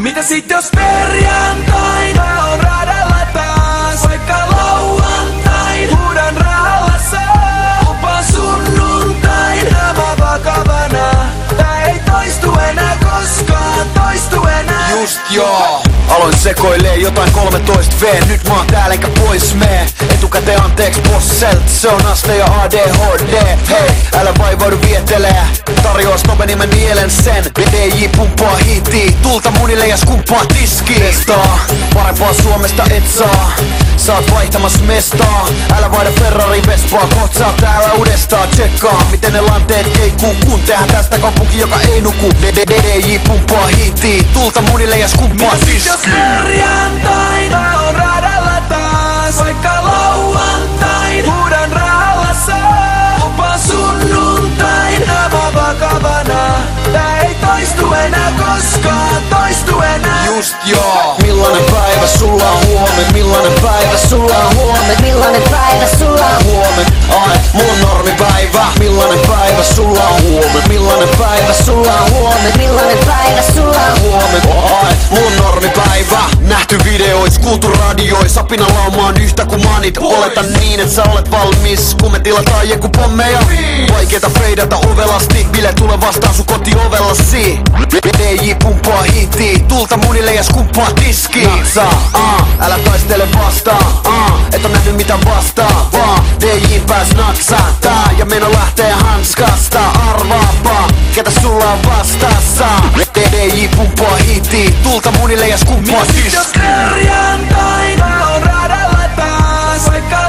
Mitä sit jos perjantaina on radalla taas? Vaikka lauantain huudan rahalla saa. Lupaan sunnuntaina mä vakavana. Tää ei toistu enää koskaan, toistu enää. Just joo. Aloin sekoilee jotain 13V. Nyt mä oon täällä enkä pois mee. Etukäteen anteeks bosselt, se on aste ja ADHD. Hei, älä vaivaudu vietelee. Tarjoas Tobe nimen mielen sen. DJ pumppaa hiittiä, tulta munille ja skumppaa tiskiin. Testaa, parempaa Suomesta et saa. Saat vaihtamas mestaa. Älä vaihda Ferrari Vespaa. Koht sä oot täällä uudestaan. Tsekkaa miten ne lanteet keikkuu. Kun tehdään tästä kaupunki joka ei nuku. DJ pumppaa hiittiä, tulta munille ja skumppaa tiskiin. Jos perjantaina on radalla taas, vaikka lauantain huudan rahalla saa. Lupaan sunnuntaina mä vakavana. Tää ei toistu enää koskaan, toistu enää. Just joo. Millainen päivä sulla on huomen? Millainen päivä sulla on huomen? Millainen päivä sulla on huomen? Ai, mulla on normipäivä. Millainen päivä sulla on huomen? Millainen päivä sulla on huomen? Millainen päivä sulla on huomen? Ai, mulla on normipäivä. Nähty videois, kuultu radiois. Apina laumaan yhtä kun manit. Oletan niin, et sä olet valmis. Kun me tilataan jeku pommeja. Vaikeeta feidata ovelasti. Bile tule vastaan sun kotiovellasi. DJ pumppaa hiittiä, tulta munille ja skumppaa tiskiin. Natsaa, älä taistele vastaan, et on nähnyt mitä vastaan. Vaan DJ pääs natsaa, tää ja meno lähtee hanskasta. Arvaapa, ketä sulla on vastassa. DJ pumppaa hiittiä, tulta munille ja skumppaa tiskiin. Jos perjantaina on radalla taas, vaikka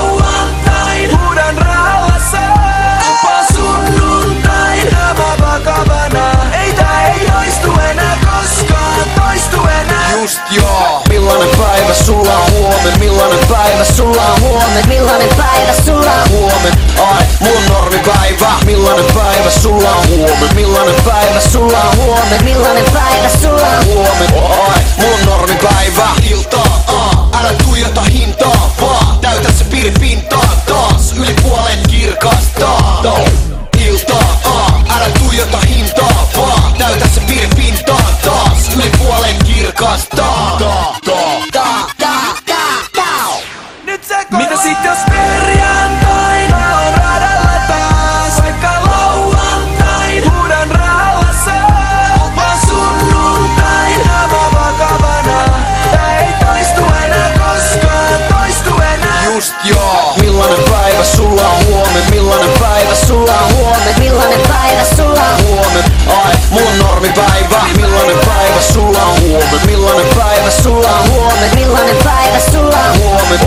lauantain huudan rahalla saa. Lupaan sunnuntaina mä vakavana. Ei tää ei toistu enää koskaan, toistu enää. Just joo. Millainen päivä sulla on huomen? Millainen päivä sulla on huomen? Millainen päivä sulla on huomen? Ai, mulla on normipäivä. Millainen päivä sulla on huomen? Millainen päivä sulla on huomen? Millainen päivä sulla on huomen? Ai, mulla on normipäivä. Iltaa, älä tuijota hintaa, vaan täytä se piripintaa taas. Yli puolet kirkastaa. Iltaa, älä tuijota hintaa, vaan täytä se piripintaa taas. Yli puolet kirkastaa. Mitä sit jos perjantaina on radalla taas, vaikka lauantain huudan rahalla saa. Lupaan sunnuntaina mä vakavana. Tää ei toistu enää koskaan, toistu enää. Just joo. Millainen päivä sulla on huomen? Millainen päivä sulla on huomen? Millainen päivä sulla on huomen? Ai, mulla on normipäivä. Millainen päivä sulla on huomen? Millainen päivä sulla on huomen? Millainen päivä sulla on huomen?